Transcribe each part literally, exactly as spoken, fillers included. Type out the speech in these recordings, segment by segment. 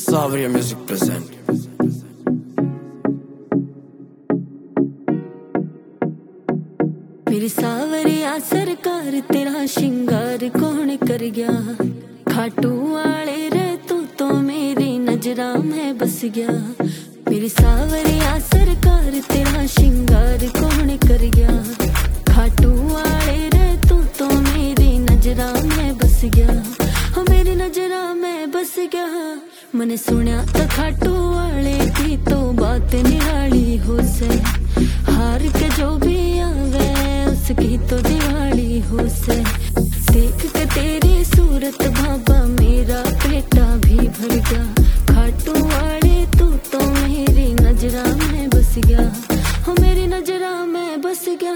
Savriya Music present. मेरी सावरिया सरकार तेरा शिंगार कौन कर गया। खाटू वाले रे तू तो मेरी नजरा में बस गया। मेरी सावरिया सरकार तेरा शिंगार कौन कर गया। खाटू वाले रे तू तो मेरी नजरा में बस गया। हो मेरी नजरा में बस गया। मैंने सुना तो खाटू वाले की तो बात निराली हो से। हार के जो भी आवे उसकी तो दिवाली हो से। देख के तेरी सूरत बाबा मेरा पेटा भी भर गया। खाटू वाले तू तो मेरी नजरा में बस गया। हो मेरी नजरा में बस गया।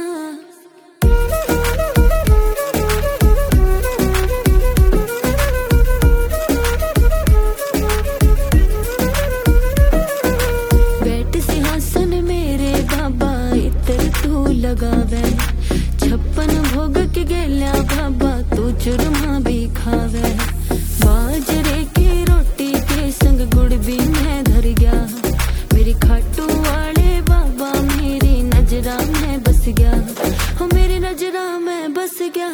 लगावे छप्पन भोग के गेल्या बाबा तू चूरमा भी खावे। बाजरे की रोटी के संग गुड़ भी मैं धर गया। मेरी खाटू वाले बाबा मेरी नजरा में बस गया। हो मेरी नजरा में बस गया।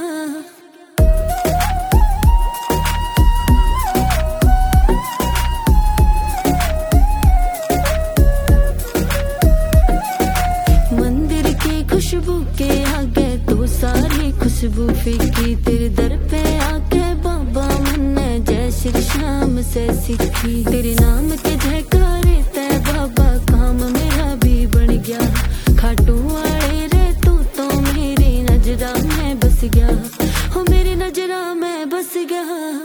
खुशबू के आगे तो सारी खुशबू फीकी। तेरे दर पे आके बाबा मैंने जय श्री श्याम से सीखी। तेरे नाम के जयकारे तय बाबा काम मेरा भी बन गया। खाटू वाले रे तू तो मेरी नजरा में बस गया। हो मेरी नजरा में बस गया।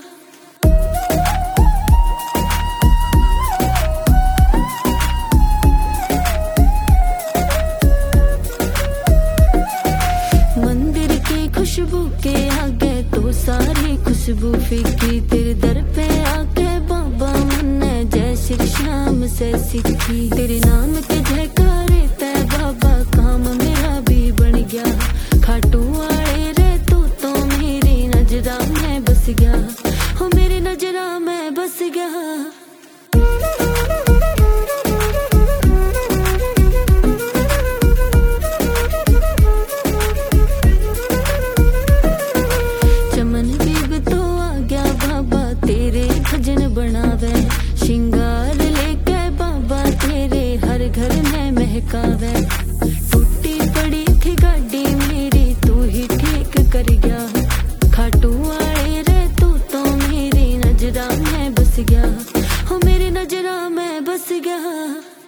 खुशबू के आगे तो सारी खुशबू फीकी। तेरे दर पे आके बाबा मैंने जय श्री श्याम से सीखी। तेरे नाम के जयकारे तय बाबा काम मेरा भी बन गया। खाटू वाले रे तू तो मेरी नजरा में बस गया। हो मेरी नजरा में बस गया। बनावे शिंगार लेके बाबा तेरे हर घर में महकावे। टूटी पड़ी थी गाड़ी मेरी तू ही ठीक कर गया। खाटू वाले रे तू तो मेरी नजरा में बस गया। हो मेरी नजरा में बस गया।